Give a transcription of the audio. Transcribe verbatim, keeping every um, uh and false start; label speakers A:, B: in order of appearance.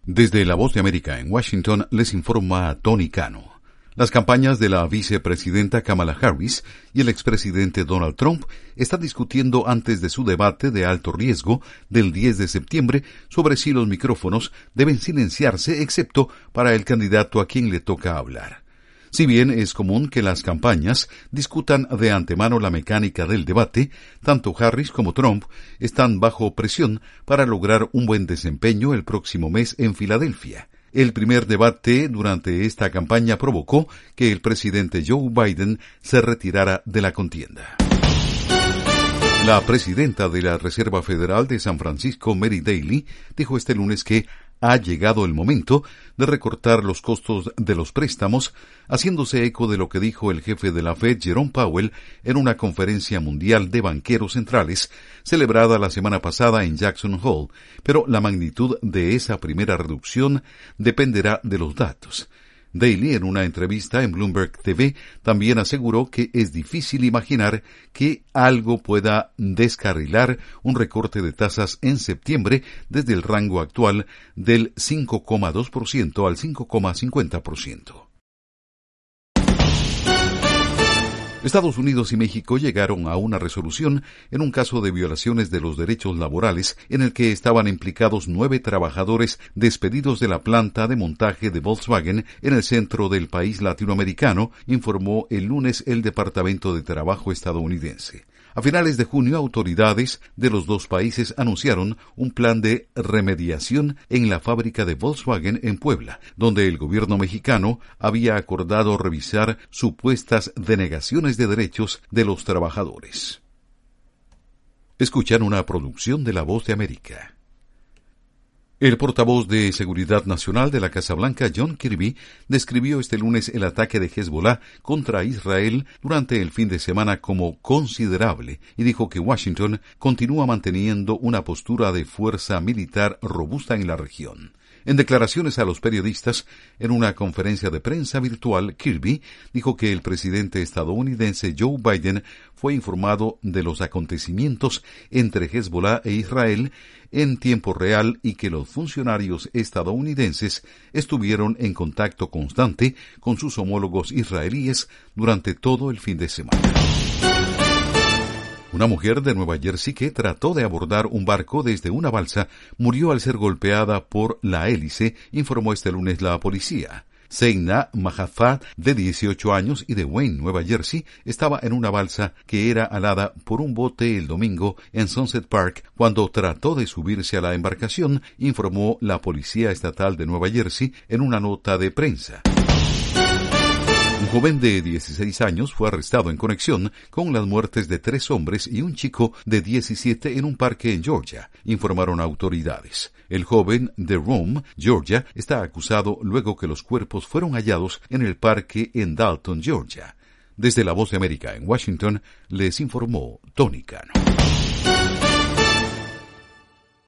A: Desde La Voz de América en Washington les informa Tony Cano. Las campañas de la vicepresidenta Kamala Harris y el expresidente Donald Trump están discutiendo antes de su debate de alto riesgo del diez de septiembre sobre si los micrófonos deben silenciarse excepto para el candidato a quien le toca hablar. Si bien es común que las campañas discutan de antemano la mecánica del debate, tanto Harris como Trump están bajo presión para lograr un buen desempeño el próximo mes en Filadelfia. El primer debate durante esta campaña provocó que el presidente Joe Biden se retirara de la contienda. La presidenta de la Reserva Federal de San Francisco, Mary Daly, dijo este lunes que ha llegado el momento de recortar los costos de los préstamos, haciéndose eco de lo que dijo el jefe de la Fed, Jerome Powell, en una conferencia mundial de banqueros centrales celebrada la semana pasada en Jackson Hole, pero la magnitud de esa primera reducción dependerá de los datos. Daly, en una entrevista en Bloomberg T V, también aseguró que es difícil imaginar que algo pueda descarrilar un recorte de tasas en septiembre desde el rango actual del cinco coma dos por ciento al cinco coma cincuenta por ciento. Estados Unidos y México llegaron a una resolución en un caso de violaciones de los derechos laborales en el que estaban implicados nueve trabajadores despedidos de la planta de montaje de Volkswagen en el centro del país latinoamericano, informó el lunes el Departamento de Trabajo estadounidense. A finales de junio, autoridades de los dos países anunciaron un plan de remediación en la fábrica de Volkswagen en Puebla, donde el gobierno mexicano había acordado revisar supuestas denegaciones de derechos de los trabajadores. Escuchan una producción de La Voz de América. El portavoz de Seguridad Nacional de la Casa Blanca, John Kirby, describió este lunes el ataque de Hezbollah contra Israel durante el fin de semana como considerable y dijo que Washington continúa manteniendo una postura de fuerza militar robusta en la región. En declaraciones a los periodistas en una conferencia de prensa virtual, Kirby dijo que el presidente estadounidense Joe Biden fue informado de los acontecimientos entre Hezbollah e Israel en tiempo real y que los funcionarios estadounidenses estuvieron en contacto constante con sus homólogos israelíes durante todo el fin de semana. Una mujer de Nueva Jersey que trató de abordar un barco desde una balsa murió al ser golpeada por la hélice, informó este lunes la policía. Seina Mahafad, de dieciocho años y de Wayne, Nueva Jersey, estaba en una balsa que era alada por un bote el domingo en Sunset Park cuando trató de subirse a la embarcación, informó la Policía Estatal de Nueva Jersey en una nota de prensa. Un joven de dieciséis años fue arrestado en conexión con las muertes de tres hombres y un chico de diecisiete en un parque en Georgia, informaron autoridades. El joven de Rome, Georgia, está acusado luego que los cuerpos fueron hallados en el parque en Dalton, Georgia. Desde La Voz de América en Washington, les informó Tony Cano.